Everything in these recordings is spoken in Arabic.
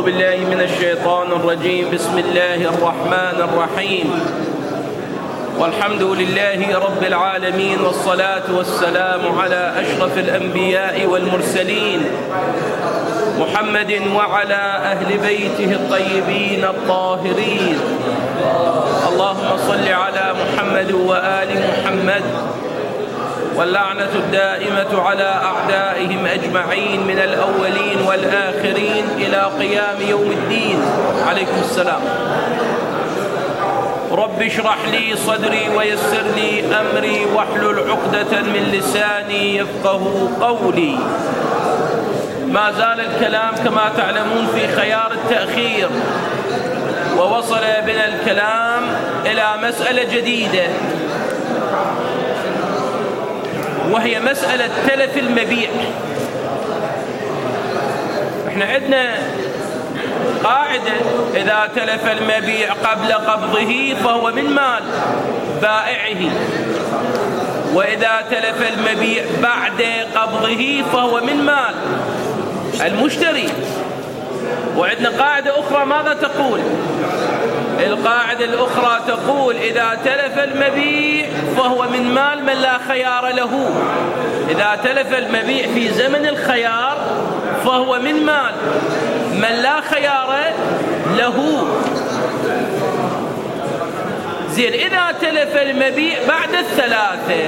بالله من الشيطان الرجيم. بسم الله الرحمن الرحيم، والحمد لله رب العالمين، والصلاة والسلام على أشرف الأنبياء والمرسلين محمد وعلى أهل بيته الطيبين الطاهرين. اللهم صل على محمد وآل محمد، واللعنة الدائمة على أعدائهم أجمعين من الأولين والآخرين إلى قيام يوم الدين. عليكم السلام. رب اشرح لي صدري ويسر لي أمري واحلل عقدة من لساني يفقه قولي. ما زال الكلام كما تعلمون في خيار التأخير، ووصل بنا الكلام إلى مسألة جديدة، وهي مسألة تلف المبيع. احنا عندنا قاعدة: إذا تلف المبيع قبل قبضه فهو من مال بائعه، وإذا تلف المبيع بعد قبضه فهو من مال المشتري. وعندنا قاعدة أخرى ماذا تقول؟ القاعدة الأخرى تقول: إذا تلف المبيع فهو من مال من لا خيار له. إذا تلف المبيع في زمن الخيار فهو من مال من لا خيار له. زين، إذا تلف المبيع بعد الثلاثة،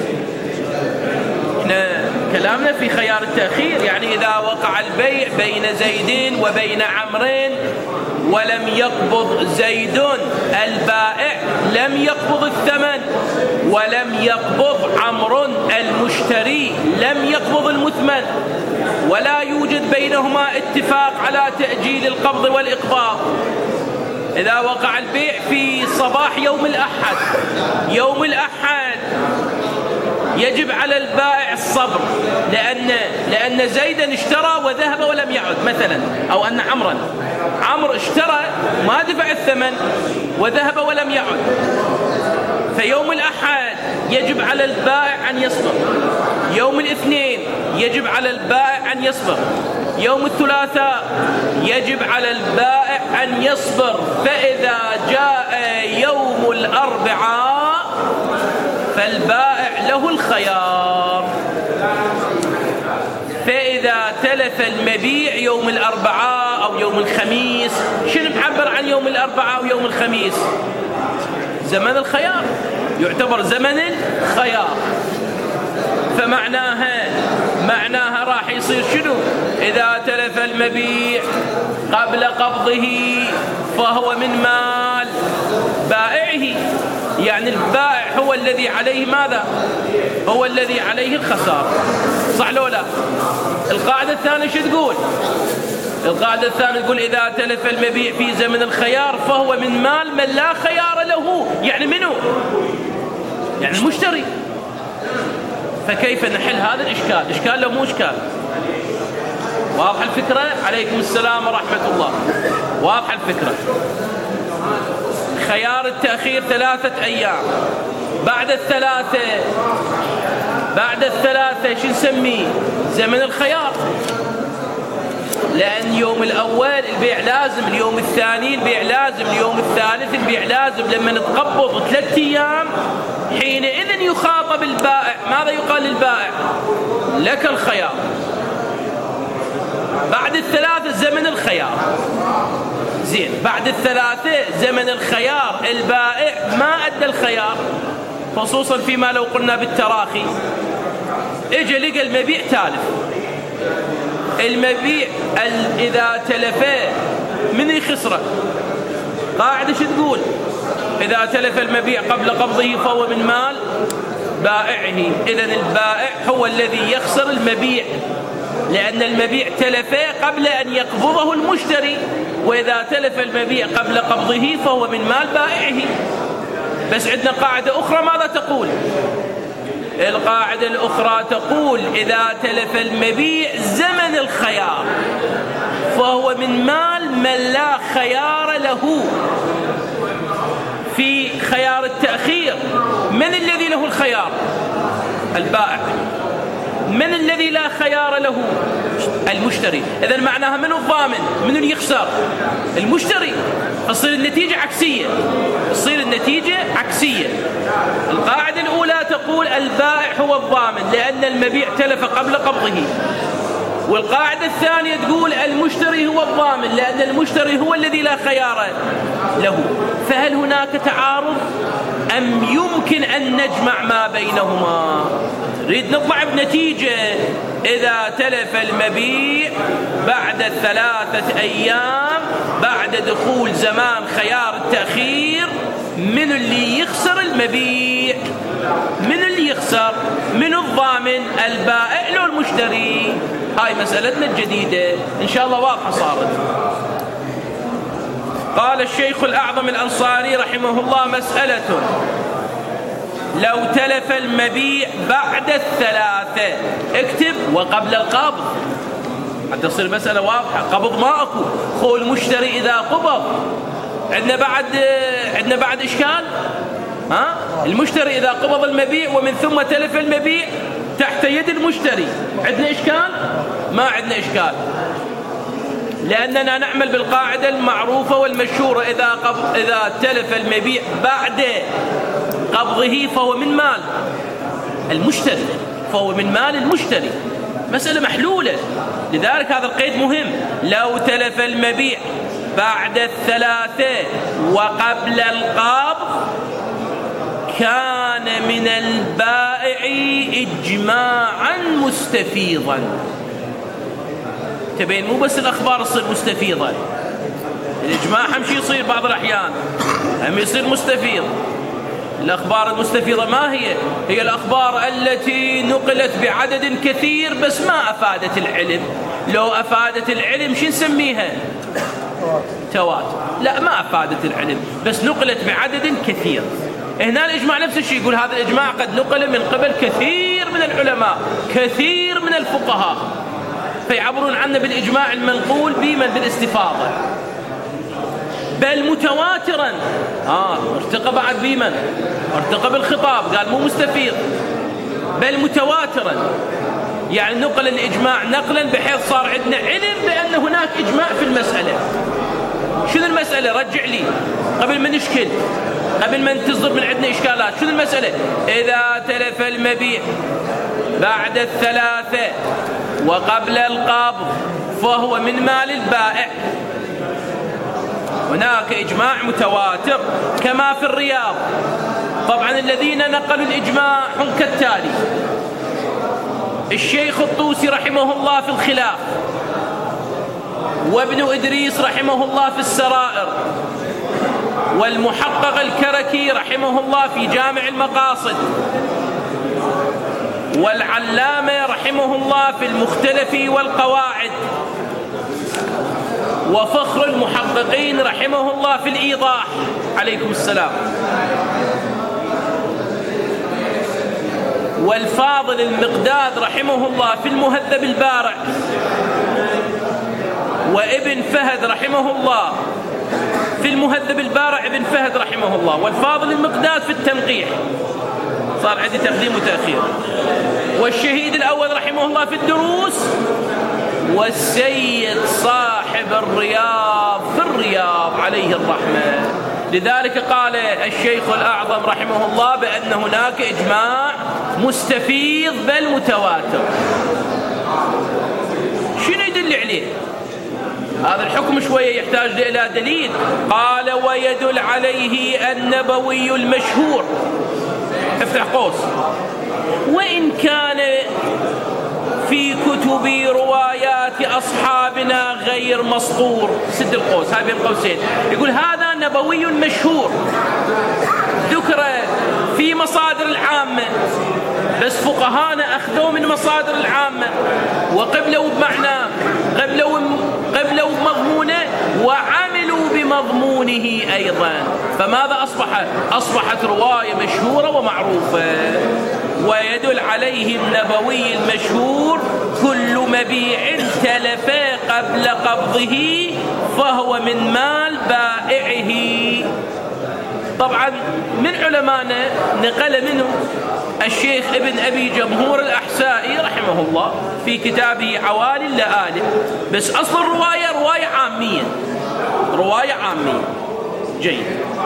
احنا كلامنا في خيار التأخير، يعني إذا وقع البيع بين زيد وبين عمرين ولم يقبض زيد البائع، لم يقبض الثمن، ولم يقبض عمرو المشتري، لم يقبض المثمن، ولا يوجد بينهما اتفاق على تأجيل القبض والإقباض. إذا وقع البيع في صباح يوم الأحد، يوم الأحد يجب على البائع الصبر، لأن زيدا اشترى وذهب ولم يعد مثلا، أو أن عمرو اشترى ما دفع الثمن وذهب ولم يعد. فيوم الأحد يجب على البائع أن يصبر، يوم الاثنين يجب على البائع أن يصبر، يوم الثلاثاء يجب على البائع أن يصبر. فإذا جاء يوم الأربعاء فالبائع له الخيار. فإذا تلف المبيع يوم الأربعاء أو يوم الخميس، شنو معبر عن يوم الأربعاء أو يوم الخميس؟ زمن الخيار، يعتبر زمن الخيار. فمعناها راح يصير شنو؟ إذا تلف المبيع قبل قبضه فهو من مال بائعه، يعني البائع هو الذي عليه ماذا؟ هو الذي عليه الخسارة. صح لو لا؟ القاعدة الثانية شو تقول؟ القاعدة الثانية تقول: إذا تلف المبيع في زمن الخيار فهو من مال من لا خيار له. يعني منو؟ يعني المشتري. فكيف نحل هذا الإشكال؟ إشكال لو مو إشكال؟ واضح الفكرة؟ عليكم السلام ورحمة الله. واضح الفكرة؟ خيار التأخير 3 أيام. بعد الثلاثة شو نسميه؟ زمن الخيار، لأن يوم الأول البيع لازم، اليوم الثاني البيع لازم، اليوم الثالث البيع لازم. لما نتقبض 3 أيام حينئذ يخاطب البائع. ماذا يقال للبائع؟ لك الخيار. بعد الثلاثة زمن الخيار. زين، بعد الثلاثة زمن الخيار، البائع ما أدى الخيار، خصوصا فيما لو قلنا بالتراخي. اجى لقى المبيع تالف. المبيع إذا تلفه من يخسره؟ قاعدة شو تقول؟ إذا تلف المبيع قبل قبضه فهو من مال بائعه. إذن البائع هو الذي يخسر المبيع، لأن المبيع تلفه قبل أن يقبضه المشتري، وإذا تلف المبيع قبل قبضه فهو من مال بائعه. بس عندنا قاعدة أخرى ماذا تقول؟ القاعدة الأخرى تقول: إذا تلف المبيع زمن الخيار فهو من مال من لا خيار له. في خيار التأخير من الذي له الخيار؟ البائع. من الذي لا خيار له؟ المشتري. إذن معناها من الضامن؟ من اللي يخسر؟ المشتري. تصير النتيجة عكسية. القاعدة الأولى تقول البائع هو الضامن لأن المبيع تلف قبل قبضه، والقاعدة الثانية تقول المشتري هو الضامن لأن المشتري هو الذي لا خيار له. فهل هناك تعارض أم يمكن أن نجمع ما بينهما؟ نريد نطلع بنتيجة. إذا تلف المبيع بعد 3 أيام بعد دخول زمان خيار التأخير، من اللي يخسر المبيع؟ من اللي يخسر؟ من الضامن؟ البائع لو المشتري؟ هاي مسألتنا الجديدة إن شاء الله واضحة صارت. قال الشيخ الأعظم الأنصاري رحمه الله: مسألة لو تلف المبيع بعد 3، اكتب وقبل القبض حتى تصير مسألة واضحة. قبض ما أكو، خو المشتري إذا قبض عندنا بعد إشكال. المشتري إذا قبض المبيع ومن ثم تلف المبيع تحت يد المشتري، عندنا إشكال؟ ما عندنا إشكال، لأننا نعمل بالقاعدة المعروفة والمشهورة: إذا تلف المبيع بعد قبضه فهو من مال المشتري، مسألة محلولة. لذلك هذا القيد مهم. لو تلف المبيع بعد 3 وقبل القبض كان من البائع إجماعا مستفيضا. تبين مو بس الأخبار تصير مستفيضة، الإجماع همشي يصير بعض الأحيان هم يصير مستفيض. الأخبار المستفيضة ما هي؟ هي الأخبار التي نقلت بعدد كثير بس ما أفادت العلم. لو أفادت العلم شو نسميها؟ تواتر. لا، ما أفادت العلم بس نقلت بعدد كثير. هنا الإجماع نفس الشيء، يقول هذا الإجماع قد نقل من قبل كثير من العلماء، كثير من الفقهاء، فيعبرون عنه بالإجماع المنقول بالاستفاضة، بل متواترا. ارتقى بعد بمن؟ ارتقى بالخطاب، قال مو مستفيض بل متواترا، يعني نقل الإجماع نقلا بحيث صار عندنا علم بأن هناك إجماع في المسألة. شنو المسألة؟ رجع لي قبل ما نشكل، قبل ما تصدر من عندنا إشكالات. شنو المسألة؟ إذا تلف المبيع بعد 3 وقبل القبض فهو من مال البائع. هناك إجماع متواتر كما في الرياض. طبعا الذين نقلوا الإجماع هم كالتالي: الشيخ الطوسي رحمه الله في الخلاف، وابن إدريس رحمه الله في السرائر، والمحقق الكركي رحمه الله في جامع المقاصد، والعلامة رحمه الله في المختلف والقواعد، وفخر المحققين رحمه الله في الإيضاح. عليكم السلام. والفاضل المقداد رحمه الله في المهذب البارع، وابن فهد رحمه الله في المهذب البارع، ابن فهد رحمه الله، والفاضل المقداد في التنقيح. صار عندي تقديم وتأخير. والشهيد الأول رحمه الله في الدروس، والسيد صاحب الرياض في الرياض عليه الرحمة. لذلك قال الشيخ الأعظم رحمه الله بأن هناك إجماع مستفيض بل متواتر. شنو يدل عليه؟ هذا الحكم شوية يحتاج إلى دليل. قال: ويدل عليه النبوي المشهور، افتح قوس، وإن كان في كتب روايات أصحابنا غير مسطور، سد القوس، هاي بين قوسين. يقول هذا نبوي مشهور ذكر في مصادر العامة، بس فقهانا أخذوا من مصادر العامة وقبلوا بمعنى، قبلوا بمضمونه وعملوا بمضمونه أيضا. فماذا أصبحت رواية مشهورة ومعروفة. ويدل عليه النبوي المشهور: كل مبيع تلف قبل قبضه فهو من مال بائعه. طبعا من علمائنا نقل منه الشيخ ابن أبي جمهور الأحسن النسائي رحمه الله في كتابه عوالي اللآلئ، بس أصل الرواية رواية عامية، رواية عامية. جيد.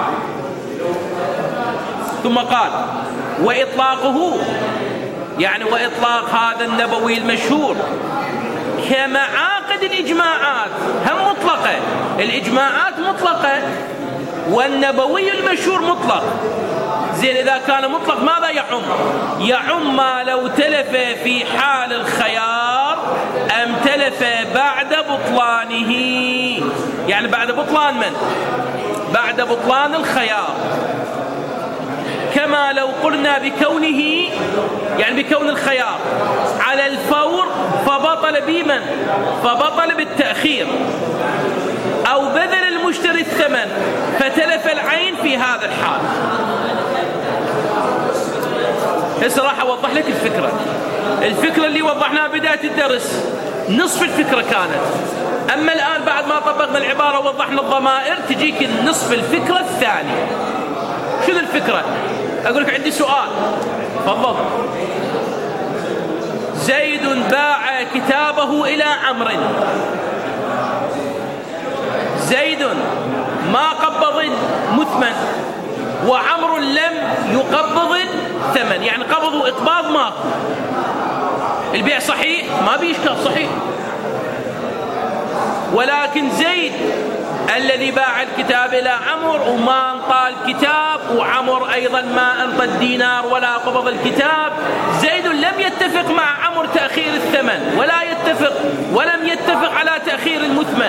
ثم قال وإطلاقه، يعني وإطلاق هذا النبوي المشهور كمعاقد الإجماعات هم مطلقة، الإجماعات مطلقة والنبوي المشهور مطلق. زين إذا كان مطلق ماذا يعم؟ يعم ما لو تلف في حال الخيار أم تلف بعد بطلانه، يعني بعد بطلان من؟ بعد بطلان الخيار. كما لو قلنا بكونه، يعني بكون الخيار على الفور فبطل بمن؟ فبطل بالتأخير، أو بذل المشتري الثمن فتلف العين في هذا الحال. هسه راح أوضح لك الفكرة اللي وضحناها بداية الدرس، نصف الفكرة كانت. أما الآن بعد ما طبقنا العبارة ووضحنا الضمائر تجيك نصف الفكرة الثاني. شنو الفكرة؟ أقول لك عندي سؤال، تفضل. زيد باع كتابه إلى عمرو، زيد ما قبض المثمن وعمر لم يقبض الثمن، يعني قبضوا إقباض ماكو. البيع صحيح، ما بيشكل صحيح، ولكن زيد الذي باع الكتاب إلى عمر وما انطى الكتاب، وعمر أيضا ما انطى الدينار ولا قبض الكتاب، زيد لم يتفق مع عمر تأخير الثمن ولم يتفق على تأخير المثمن،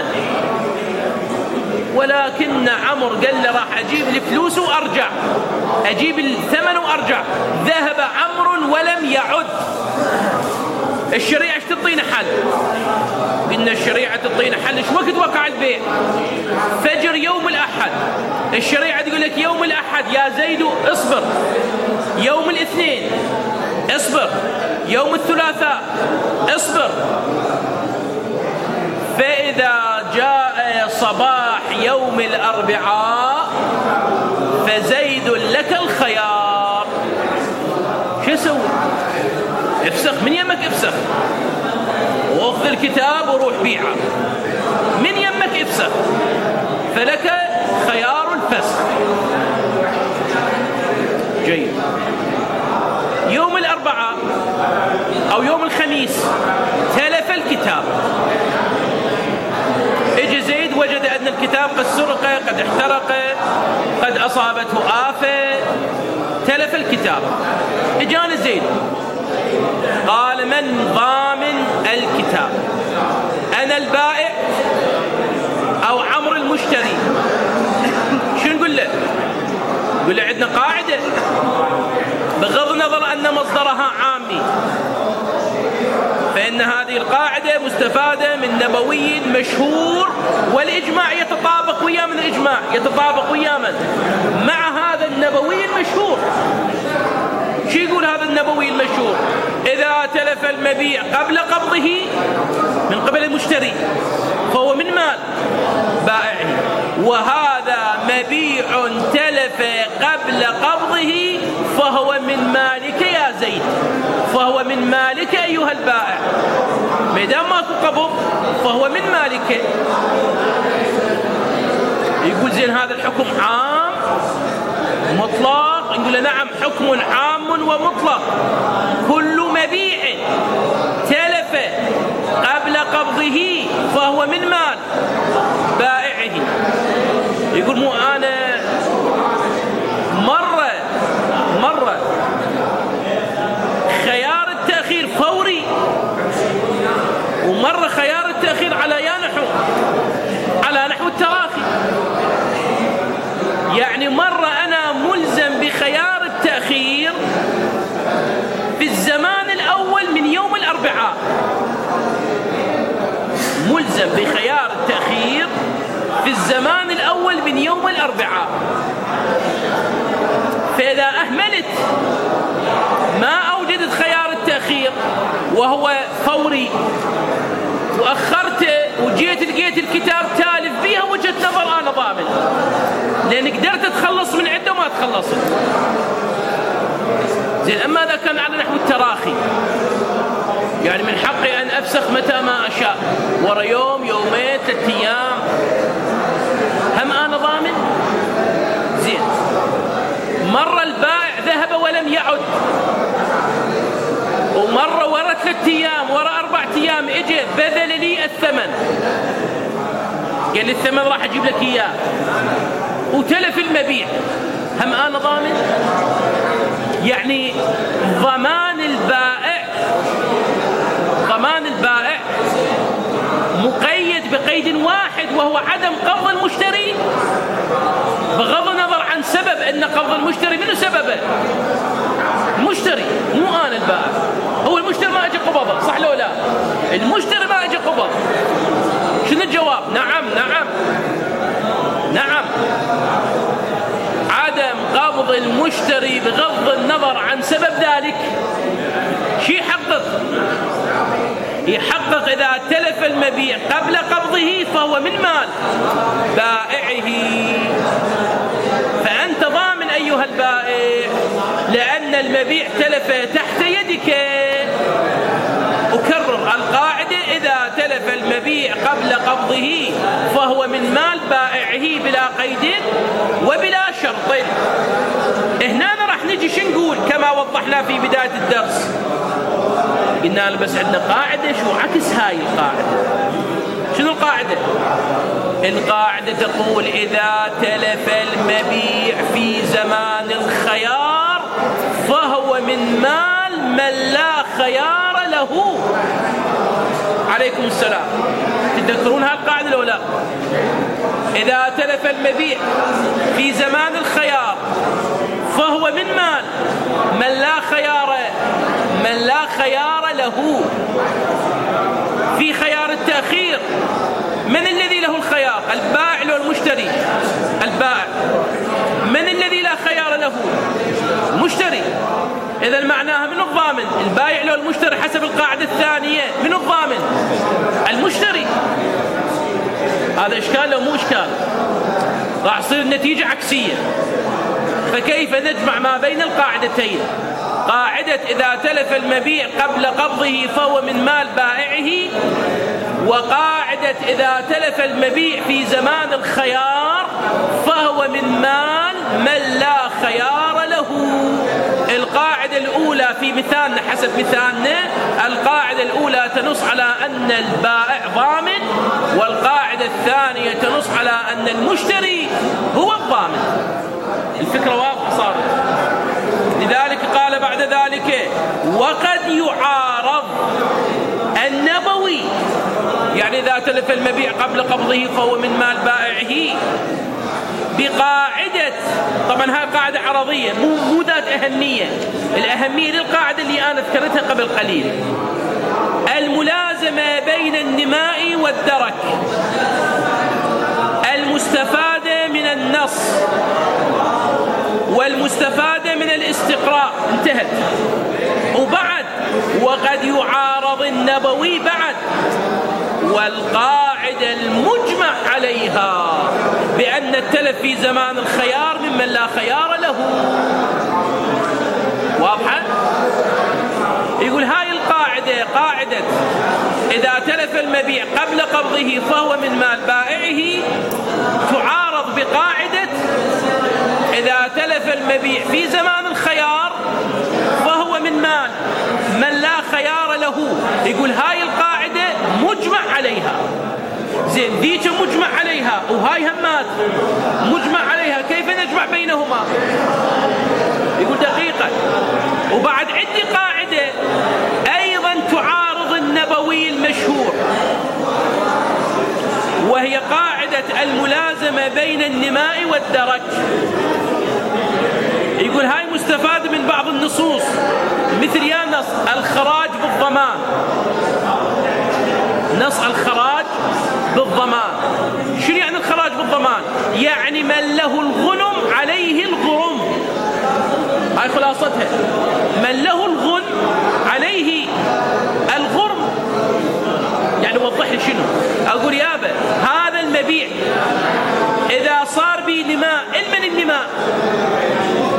ولكن عمر قال له راح أجيب الفلوس وأرجع، أجيب الثمن وأرجع. ذهب عمر ولم يعد. الشريعة ايش تعطينا حل؟ قلنا الشريعة تعطينا حل ايش وقت وقع البيع؟ فجر يوم الأحد. الشريعة تقول لك يوم الأحد يا زيد اصبر، يوم الاثنين اصبر، يوم الثلاثاء اصبر. فإذا جاء صباح يوم الأربعاء فزيد لك الخيار. شو اسوي؟ افسخ من يمك، افسخ واخذ الكتاب وروح بيعه، من يمك افسخ، فلك خيار الفسخ. جيد. يوم الأربعاء أو يوم الخميس تلف الكتاب، اجى زيد وجد أن الكتاب قد سرق، قد احترق، قد أصابته آفة، تلف الكتاب. اجانا زيد قال من ضامن الكتاب؟ أنا البائع أو عمرو المشتري؟ شو نقول له؟ نقول له عندنا قاعدة بغض النظر أن مصدرها عامي، فإن هذه القاعدة مستفادة من نبوي مشهور، والإجماع يتطابق ويا من الإجماع يتطابق ويا من؟ مع هذا النبوي المشهور. شو يقول هذا النبوي المشهور؟ إذا تلف المبيع قبل قبضه من قبل المشتري فهو من مال بائعه، وهذا مبيع تلف قبل قبضه فهو من مالك يا زيد، فهو من مالك أيها البائع، ما دام ماكو قبض فهو من مالك. يقول زين هذا الحكم عام مطلق؟ نقول له نعم، حكم عام ومطلق. كل مبيع تلف قبل قبضه فهو من مال بائعه. يقول مو أنا مرة خيار التأخير فوري، ومرة خيار التأخير على نحو التراخي. يعني مرة أنا ملزم بخيار التأخير في الزمان الأول من يوم الأربعاء، ملزم بخيار التأخير في الزمان الأول من يوم الأربعاء. فإذا أهملت ما أوجدت خيار التأخير وهو فوري وأخرته وجيت لقيت الكتاب تالف بيها، وجهة نظر أنا ضامن، لأن قدرت أتخلص من عنده ما تخلصت. زين. أما إذا كان على نحو التراخي يعني من حقي أن أفسخ متى ما أشاء، ورا يوم يومين 3 أيام، هم أنا ضامن؟ زين. مرة البائع ذهب ولم يعد، ومرة ورا 3 أيام ورا 4 أيام إجي بذل لي الثمن، قال لي الثمن راح أجيب لك إياه، وتلف المبيع، هم أنا ضامن؟ يعني ضمان البائع مقيد بقيد واحد، وهو عدم قبض المشتري، بغض النظر عن سبب أن قبض المشتري منه سببه، المشتري مو أنا البائع، هو المشتري ما أجي قبضه، صح لو لا؟ المشتري ما أجي قبض. شنو الجواب؟ نعم نعم نعم، عدم قبض المشتري بغض النظر عن سبب ذلك شي يحقق إذا تلف المبيع قبل قبضه فهو من مال بائعه، فأنت ضامن أيها البائع لأن المبيع تلف تحت يدك. أكرر القاعدة: إذا تلف المبيع قبل قبضه فهو من مال بائعه بلا قيد وبلا شرط. هنا راح نجي شنقول كما وضحنا في بداية الدرس، قلنا بس عندنا قاعدة شو عكس هاي القاعدة. شنو القاعدة؟ القاعدة تقول: إذا تلف المبيع في زمان الخيار فهو من مال من لا خيار له. عليكم السلام. تتذكرون هاي القاعدة لو لا؟ إذا تلف المبيع في زمان الخيار فهو من مال من لا خيار له. في خيار التأخير، من الذي له الخيار؟ البائع لو المشتري؟ البائع. من الذي لا خيار له؟ المشتري. إذا معناها من الضامن؟ البائع لو المشتري حسب القاعدة الثانية من الضامن؟ المشتري. هذا إشكال لو مو إشكال؟ راح تصير النتيجة عكسية. فكيف نجمع ما بين القاعدتين؟ قاعدة إذا تلف المبيع قبل قبضه فهو من مال بائعه، وقاعدة إذا تلف المبيع في زمان الخيار فهو من مال من لا خيار له. القاعدة الأولى في مثالنا، حسب مثالنا، القاعدة الأولى تنص على أن البائع ضامن، والقاعدة الثانية تنص على أن المشتري هو الضامن. الفكرة واضحة صارت. لذلك قال بعد ذلك: وقد يعارض النبوي، يعني إذا تلف المبيع قبل قبضه فهو من مال بائعه، بقاعدة، طبعا هاي قاعدة عرضية مو ذات أهمية، الأهمية للقاعدة اللي أنا ذكرتها قبل قليل: الملازمة بين النماء والدرك، المستفادة من النص والمستفادة من الاستقراء، انتهت. وبعد وقد يعارض النبوي بعد، والقاعدة المجمع عليها بأن التلف في زمان الخيار ممن لا خيار له. واضحة؟ يقول هاي القاعدة، قاعدة إذا تلف المبيع قبل قبضه فهو من مال بائعه، تعارض بقاعدة إذا تلف المبيع في زمان الخيار فهو من مال من لا خيار له. يقول هاي القاعدة مجمع عليها. زين، ذيك مجمع عليها وهاي همات مجمع عليها، كيف نجمع بينهما؟ يقول دقيقة، وبعد عندي قاعدة أيضا تعارض النبوي المشهور، وهي قاعدة الملازمة بين النماء والدرك. يقول هاي مستفاد من بعض النصوص، مثل يا نص الخراج بالضمان، نص الخراج بالضمان. شنو يعني الخراج بالضمان؟ يعني من له الغنم عليه الغرم، هاي خلاصتها، من له الغنم عليه الغرم. يعني وضح لي شنو أقول يابا، هذا المبيع إذا صار به نماء، من النماء؟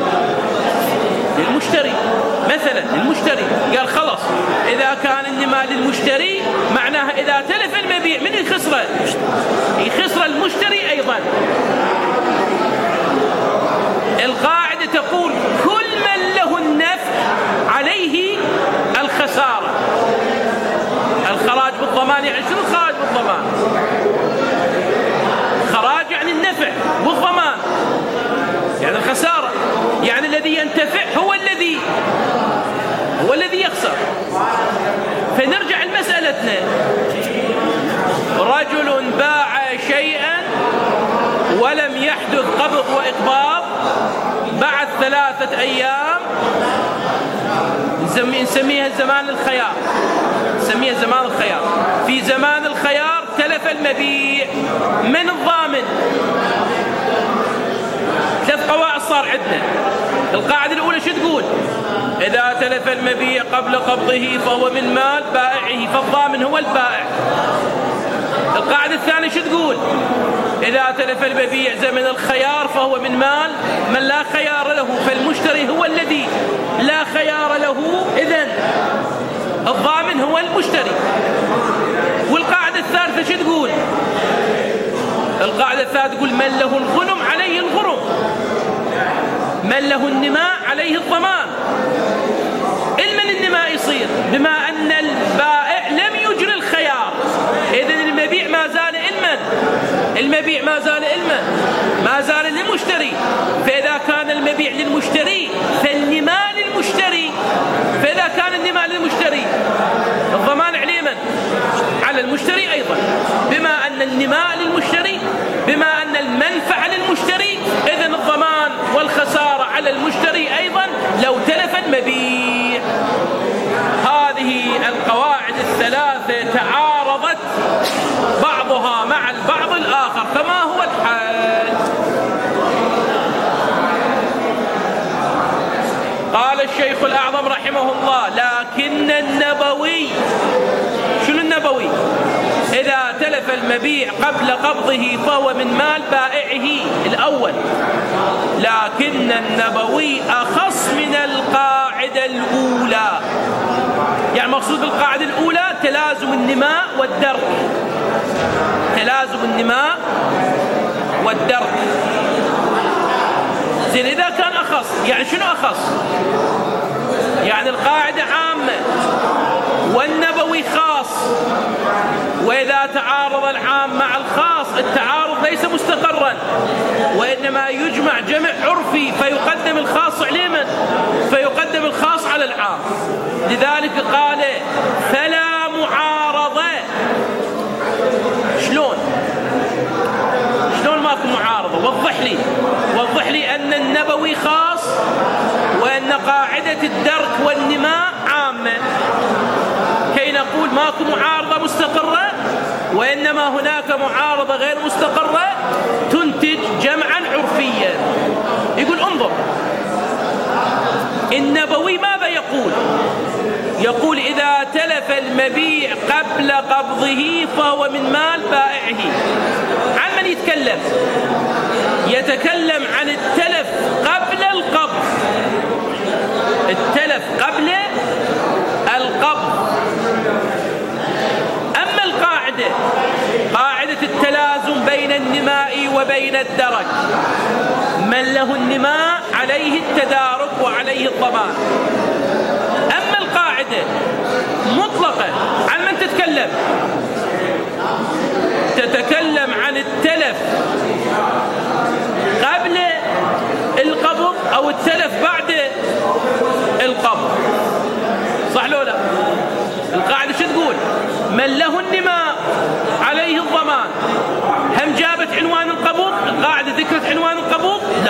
للمشتري مثلا. المشتري قال خلص إذا كان النماء شنو يخسره؟ يخسر المشتري أيضا. القاعدة تقول كل من له النفع عليه الخسارة. الخراج بالضمان يعني شنو الخراج بالضمان؟ خراج يعني النفع بالضمان يعني الخسارة، يعني الذي ينتفع هو الذي يخسر. فنرجع لمسألتنا، رجل باع شيئا ولم يحدث قبض وإقباض بعد 3 أيام، نسميها زمان الخيار. نسميها زمان الخيار. في زمان الخيار تلف المبيع، من الضامن؟ 3 قواعد صار عندنا. القاعدة الأولى شو تقول؟ إذا تلف المبيع قبل قبضه فهو من مال بائعه، فالضامن هو البائع. القاعدة الثانية شو تقول؟ إذا تلف المبيع زمن الخيار فهو من مال من لا خيار له، فالمشتري هو الذي لا خيار له، إذن الضامن هو المشتري. والقاعدة الثالثة شو تقول؟ القاعدة الثالثة تقول من له الغنم عليه الغرم، من له النماء عليه الضمان. المن النماء يصير بما أن البائع لم يجري الخيار، إذن المبيع ما زال المن، المبيع ما زال المن، ما زال للمشتري. فإذا كان المبيع للمشتري فالنماء للمشتري، فإذا كان النماء للمشتري الضمان عليه من؟ على المشتري أيضا. بما أن النماء للمشتري، بما أن المنفعة للمشتري، إذن الضمان والخسارة على المشتري أيضا لو تلف المبيع. هذه القواعد الثلاثة تعارضت بعضها مع البعض الآخر، فما هو الحل؟ قال الشيخ الأعظم رحمه الله: لكن النبوي، شنو النبوي؟ إذا تلف المبيع قبل قبضه فهو من مال بائعه الأول. لكن النبوي أخص من القاعدة الأولى. يعني مقصود بالقاعدة الأولى تلازم النماء والدرك، تلازم النماء والدرك. زين إذا كان أخص، يعني شنو أخص؟ يعني القاعدة عامة والنبوي خاص، وإذا تعارض العام مع الخاص التعارض ليس مستقرا، وإنما يجمع جمع عرفي فيقدم الخاص على من؟ فيقدم الخاص على العام. لذلك قال فلا معارضة. شلون ماكو معارضة؟ وضح لي أن النبوي خاص وأن قاعدة الدرك والنماء عامة، كي نقول ماكو معارضة مستقرة، وإنما هناك معارضة غير مستقرة تنتج جمعا عرفيا. يقول انظر، النبوي ماذا يقول؟ يقول إذا تلف المبيع قبل قبضه فهو من مال بائعه. عن من يتكلم؟ يتكلم عن التلف قبل القبض، التلف قبل القبض. أما القاعدة، قاعدة التلازم بين النماء وبين الدرك، من له النماء عليه التدارك وعليه الضمان. أما القاعدة مطلقة، عن من تتكلم؟ تتكلم عن التلف قبل القبض أو التلف بعد القبض، صح لو لا؟ القاعدة شو تقول؟ من له النماء عليه الضمان. هم جابت عنوان القبض؟ القاعدة ذكرت عنوان القبض؟ لا.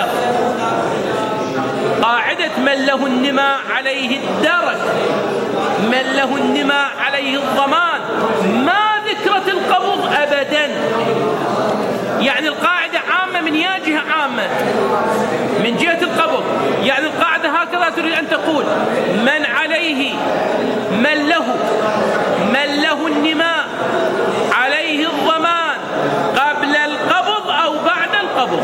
قاعدة من له النماء عليه الدرك، من له النماء عليه الضمان، ما ذكرت القبض أبدا. يعني القاعدة عامة من جهة عامة، من جهة القبض. يعني القاعدة هكذا تريد أن تقول من عليه، من له النماء عليه الضمان قبل القبض أو بعد القبض.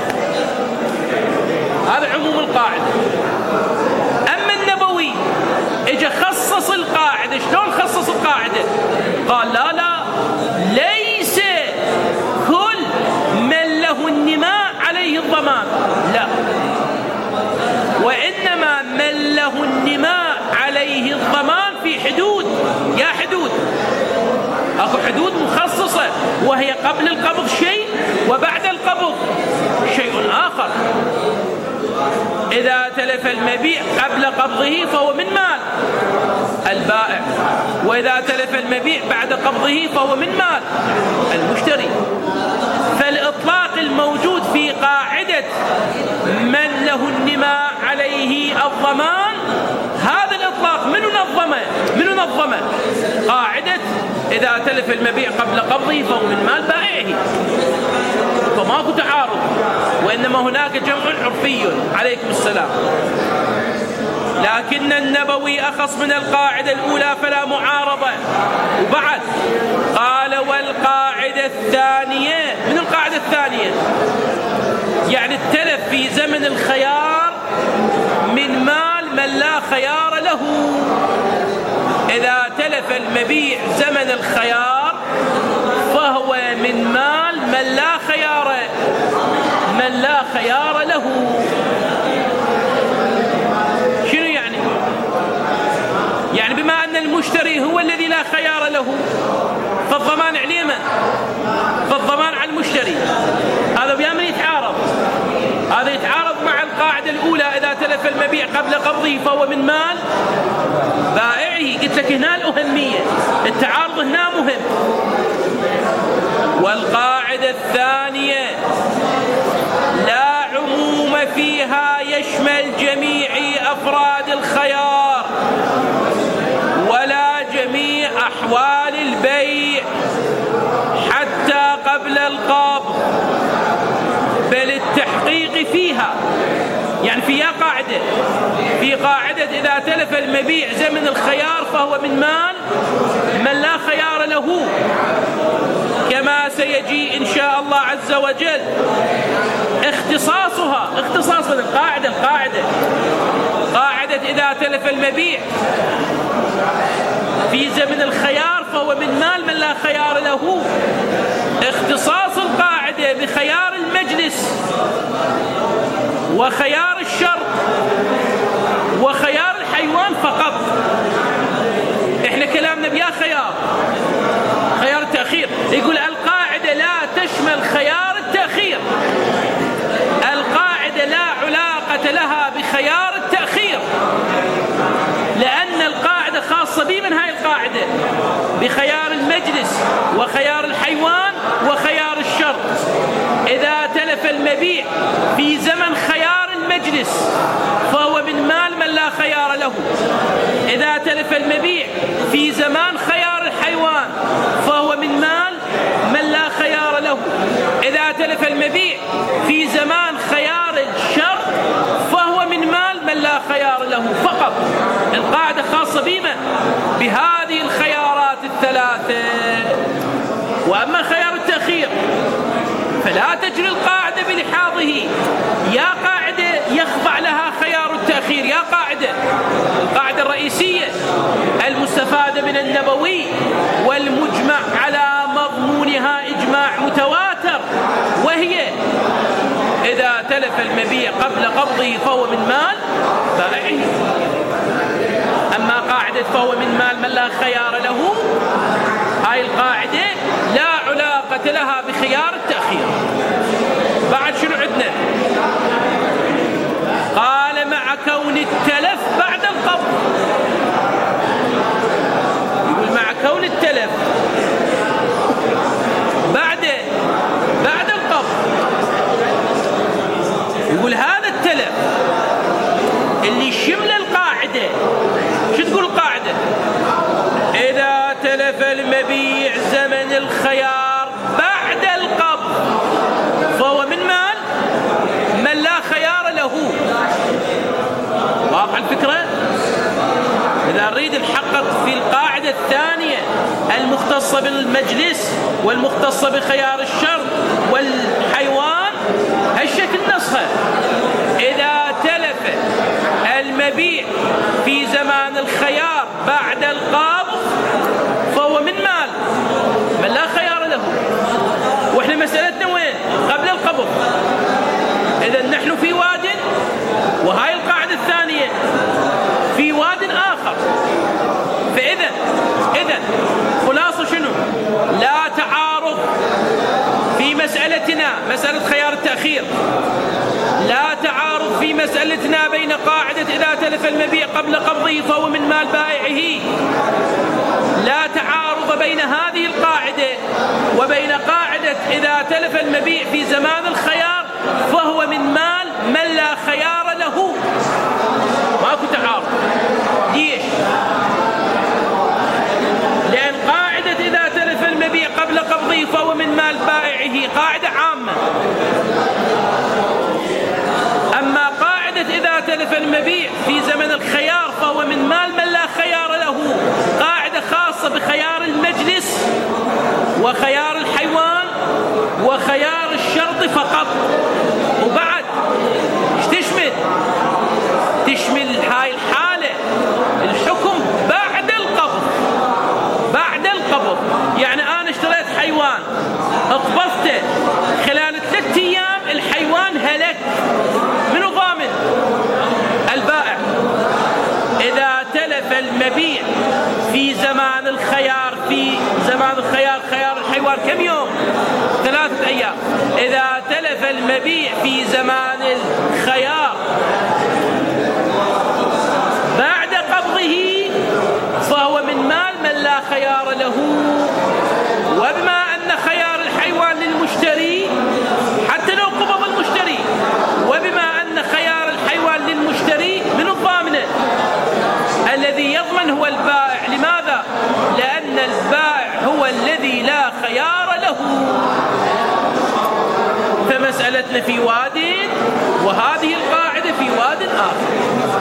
هذا عموم القاعدة. أما النبوي إجا خصص القاعدة. شلون خصص القاعدة؟ قال لا ليس وهي قبل القبض شيء وبعد القبض شيء آخر. إذا تلف المبيع قبل قبضه فهو من مال البائع، وإذا تلف المبيع بعد قبضه فهو من مال المشتري. فالإطلاق الموجود في قاعدة من له النماء عليه الضمان، هذا الإطلاق من نظمه قاعدة إذا تلف المبيع قبل قبضه فهو من مال بائعه، فماكو تعارض، وإنما هناك جمع عرفي. عليكم السلام. لكن النبوي أخص من القاعدة الأولى فلا معارضة. وبعد قال والقاعدة الثانية، من القاعدة الثانية يعني التلف في زمن الخيار من مال من لا خيار له. إذا تلف المبيع زمن الخيار فهو من مال من لا خيار له. شنو يعني بما أن المشتري هو الذي لا خيار له فالضمان عليه من؟ فالضمان على المشتري. هذا بيامن يتعارض، هذا يتعارض مع القاعدة الأولى إذا تلف المبيع قبل قبضه فهو من مال بائعه. قلت لك هنا الأهمية، التعارض هنا مهم. والقاعدة الثانية لا عموم فيها يشمل جميع أفراد الخيار ولا جميع أحوال البيع حتى قبل القبض، بل التحقيق فيها. يعني فيها قاعدة، في قاعدة إذا تلف المبيع زمن الخيار فهو من مال من لا خيار له، كما سيجي إن شاء الله عز وجل اختصاص القاعدة قاعدة إذا تلف المبيع في زمن الخيار فهو من مال من لا خيار له، اختصاص القاعدة بخيار المجلس وخيار الشرط وخيار الحيوان فقط. احنا كلامنا بيا خيار التأخير. يقول القاعدة لا تشمل خيار التأخير، القاعدة لا علاقة لها بخيار التأخير، لأن القاعدة خاصة بمن هاي القاعدة؟ بخيار المجلس وخيار الحيوان وخيار الشرط. إذا تلف المبيع في زمن خيار المجلس فهو من مال من لا خيار له. إذا تلف المبيع في زمان خيار الحيوان فهو من مال من لا خيار له. إذا تلف المبيع في زمان خيار الشرط فهو من مال من لا خيار له فقط. القاعدة خاصة بهذه الخيارات الثلاثة. وأما خيار التأخير فلا تجري القاعدة بلحاظه. يا قاعدة يخضع لها خيار التأخير، يا القاعدة الرئيسية المستفادة من النبوي والمجمع على مضمونها إجماع متواتر، وهي إذا تلف المبيع قبل قبضه فهو من مال بائعه. أما قاعدة فهو من مال من لا خيار له، هاي القاعدة لا علاقة لها بخيار التأخير. بعد شنو عندنا؟ قال مع كون التلف بعد القبض. يقول مع كون التلف بعد القبض، يقول هذا التلف اللي شمل القاعدة. شو تقول القاعدة؟ إذا تلف المبيع زمن الخيار بعد القبض فهو من مال من لا خيار له. واضح الفكرة؟ إذا نريد نحقق في القاعدة الثانية المختصة بالمجلس والمختصة بخيار الشرط والحيوان، هالشكل نصها. إذا تلف المبيع في زمان الخيار بعد القبض فهو من مال من لا خيار له. واحنا مسألتنا وين؟ قبل القبض. إذا نحن في واد، وهاي القاعدة الثانية في واد آخر. فإذا خلاصة شنو؟ لا تعارض هنا مسألة خيار التأخير، لا تعارض في مسألتنا بين قاعدة إذا تلف المبيع قبل قبضه فهو من مال بائعه، لا تعارض بين هذه القاعدة وبين قاعدة إذا تلف المبيع في زمان الخيار فهو من مال من لا خيار له. ماكو تعارض. ليش؟ لأن قاعدة إذا تلف المبيع قبل قبضه فهو من مال بائعه قاعدة عامة، أما قاعدة إذا تلف المبيع في زمن الخيار فهو من مال من لا خيار له قاعدة خاصة بخيار المجلس وخيار الحيوان وخيار الشرط فقط. وبعد تشمل هاي الحالة الحكم بعد القبض. بعد القبض يعني أنا اشتريت حيوان اقبضته خلال 3 أيام الحيوان هلك، منو ضامن؟ البائع. إذا تلف المبيع في زمان الخيار، في زمان الخيار خيار الحيوان كم يوم؟ 3 أيام. إذا تلف المبيع في زمان الخيار بعد قبضه فهو من مال من لا خيار له. وبما أن خيار الحيوان للمشتري حتى لو قبض المشتري، وبما أن خيار الحيوان للمشتري من الضامن؟ الذي يضمن هو البائع. لماذا؟ لأن البائع هو الذي لا خيار له. فمسألتنا في واد وهذه القاعدة في واد آخر.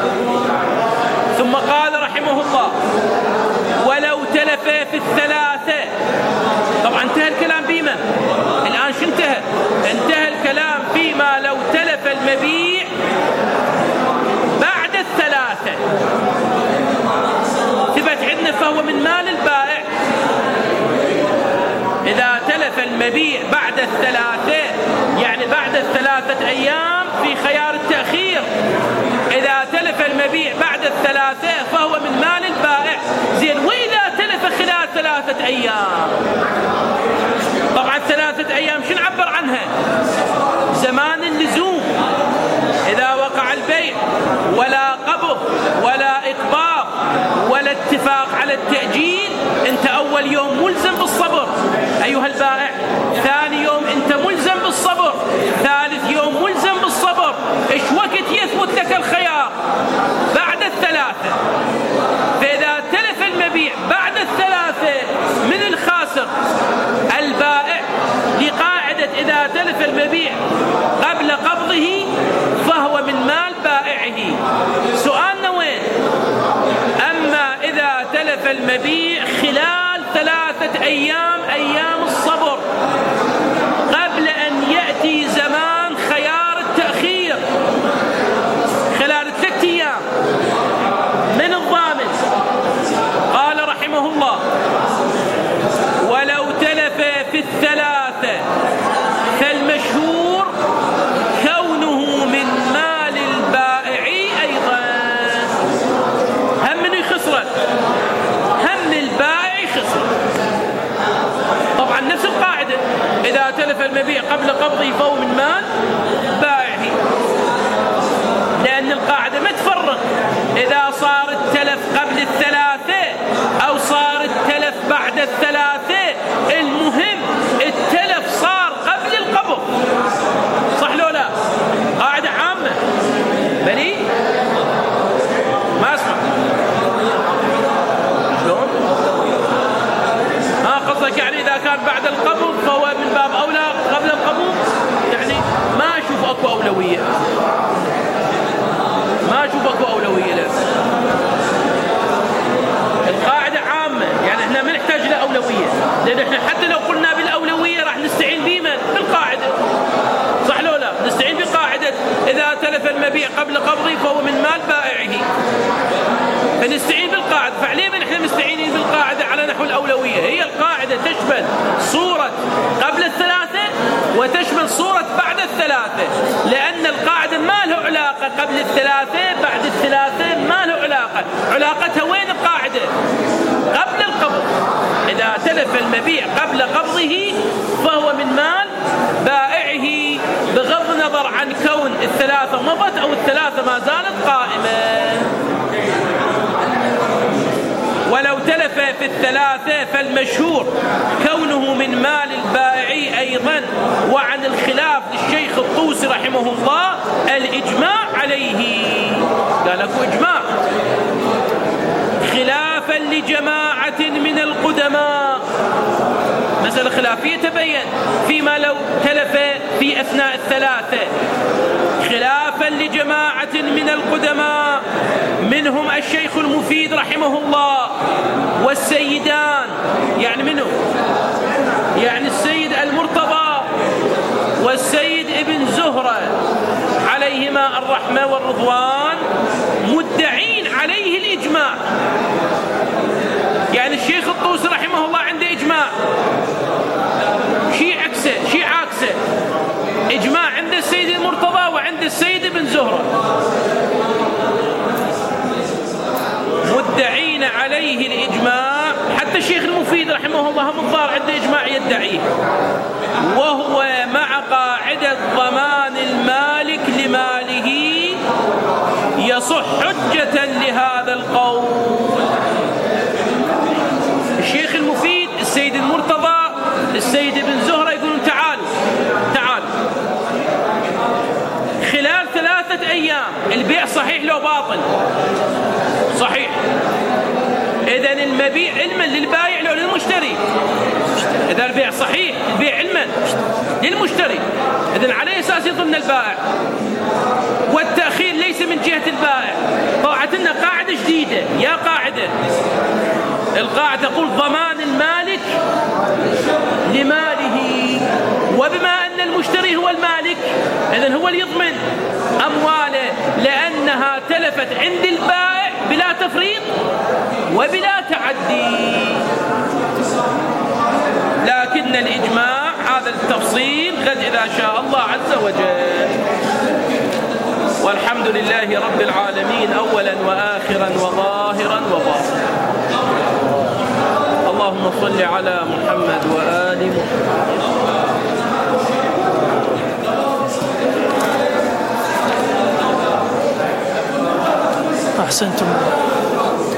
ثم قال رحمه الله: ولو تلف في 3. طبعا انتهى الكلام بمن؟ الآن شو انتهى؟ انتهى الكلام فيما لو تلف المبيع بعد 3. ثبت عندنا فهو من مال البائع. إذا تلف المبيع بعد 3 يعني بعد 3 أيام في خيار التأخير. إذا تلف المبيع بعد 3 فهو من مال البائع. زين، وإذا تلف خلال 3 أيام؟ طبعا 3 أيام شو نعبر عنها؟ زمان اللزوم. إذا وقع البيع ولا قبض ولا إقباض ولا اتفاق على التأجيل، أنت أول يوم ملزم بالصبر أيها البائع، ثاني يوم أنت ملزم بالصبر، ثالث يوم ملزم بالصبر. إيش وقت يثبت لك الخيار؟ بعد 3. فإذا تلف المبيع بعد 3 من الخاسر البائع لقاعدة إذا تلف المبيع قبل قبضه فهو من مال بائعه. سؤالنا وين؟ أما إذا تلف المبيع خلال 3 أيام، أيام الصبر، قبل أن يأتي زمان خيار التأخير، خلال 3 أيام، من الضامن؟ قال رحمه الله: ولو تلف في 3 فالمشهور كونه من مال البائع أيضا. هم من يخسر؟ هم البائع خسر. طبعا نفس القاعدة، إذا تلف المبيع قبل قبضه فهو من مال بائعه، لأن القاعدة ما تفرق إذا صار التلف قبل 3 أو صار التلف بعد 3. المهم التلف صار قبل القبض، صح لو لا؟ قاعدة عامة. بني ما اسمع شلون؟ قصدك يعني إذا كان بعد القبض فهو من باب أولى قبل القبض؟ يعني ما أشوف أكو أولوية، ما أشوف أكو أولوية له. القاعدة عامة، يعني احنا ما نحتاج لأولوية، لأن احنا حتى لو قلنا بالأولوية راح نستعين بمن؟ بالقاعدة، صح لو لا؟ نستعين بقاعدة إذا تلف المبيع قبل قبضه فهو من مال بائعه، فنستعين بالقاعدة. فعليا احنا مستعينين بالقاعدة على نحو الأولوية. هي القاعدة تشمل صورة قبل 3 وتشمل صورة بعد 3، لأن القاعدة ما له علاقة قبل 3 بعد 3 ما له علاقة. علاقتها وين القاعدة؟ قبل القبض. إذا تلف المبيع قبل قبضه فهو من مال بائعه. الثلاثة فالمشهور كونه من مال البائع أيضا. وعن الخلاف للشيخ الطوسي رحمه الله الإجماع عليه، قال لك إجماع خلافا لجماعة من القدماء. مسألة خلافية تبين فيما لو تلف في أثناء الثلاثة، خلافا لجماعة من القدماء منهم الشيخ المفيد رحمه الله والسيدان، يعني منه يعني السيد المرتضى والسيد ابن زهرة عليهما الرحمة والرضوان، مدعين عليه الإجماع. يعني الشيخ الطوسي رحمه الله عنده إجماع، شيء عكسه إجماع عند السيد المرتضى وعند السيد ابن زهرة، مدعين عليه الإجماع. حتى الشيخ المفيد رحمه الله هم الظاهر عنده إجماع يدعيه، وهو مع قاعدة ضمان المالك لماله يصح حجة لهذا القول. الشيخ المفيد، السيد المرتضى، السيد ابن زهرة يقولون تعالوا خلال 3 أيام البيع صحيح لو باطل؟ صحيح. إذن المبيع علما للبائع لو للمشتري؟ إذا البيع صحيح البيع علما للمشتري، إذن على أساس يضمن البائع، والتأخير ليس من جهة البائع. طلعت لنا قاعدة جديدة، يا قاعدة القاعدة تقول ضمان المالك لماله، وبما أن المشتري هو المالك إذن هو اللي يضمن أمواله، لأنها تلفت عند البائع بلا تفريط وبلا تعدي. لكن الإجماع هذا التفصيل غد إذا شاء الله عز وجل. والحمد لله رب العالمين أولا وآخرا وظاهرا وباطنا. اللهم صل على محمد وآل محمد. أحسنتم.